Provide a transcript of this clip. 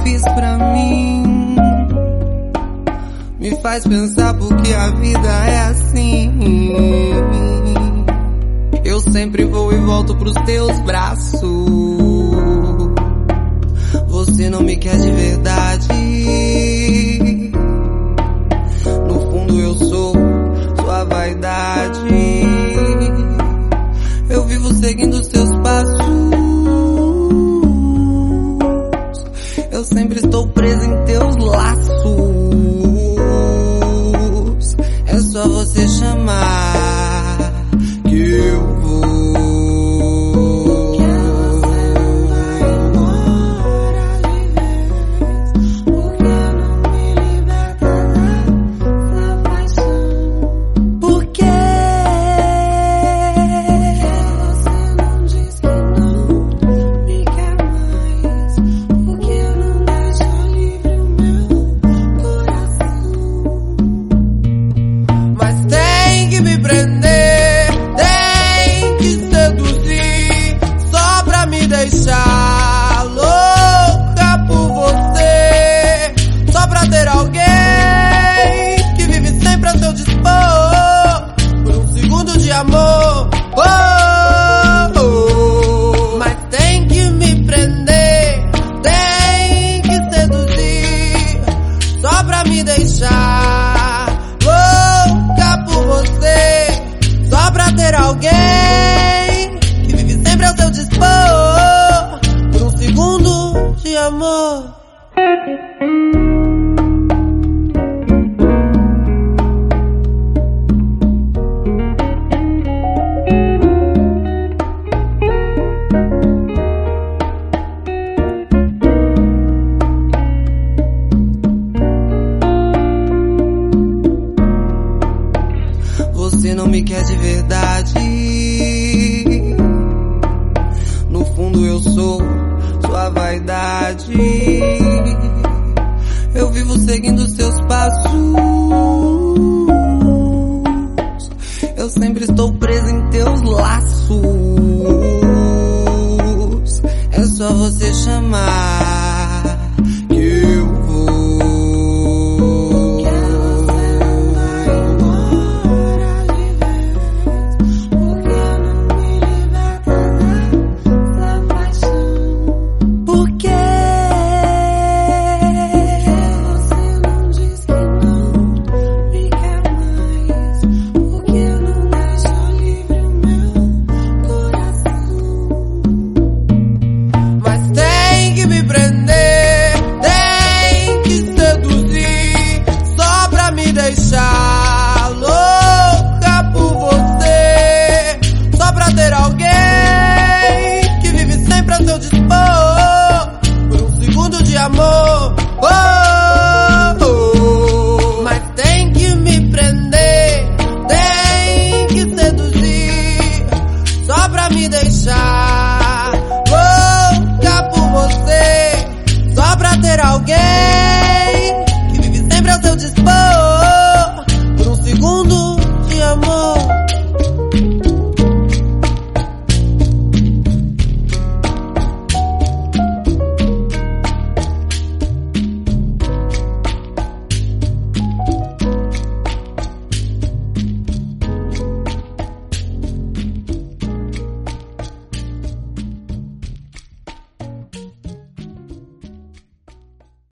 fiz pra mim me faz pensar porque a vida é assim. Eu sempre vou e volto pros teus braços. Você não me quer de verdade. No fundo eu sou sua vaidade. Eu vivo seguindo seus passos. Eu sempre estou preso em teus laços. É só você chamar que eu vou. Deixar louca por você, só pra ter alguém que vive sempre a seu dispor, por um segundo de amor. Oh, oh. Mas tem que me prender, tem que seduzir, só pra me deixar louca por você, só pra ter alguém que vive sempre a seu dispor, de amor. Você não me quer de verdade. No fundo eu sou sua vaidade. Eu vivo seguindo seus passos. Eu sempre estou preso em teus laços. É só você chamar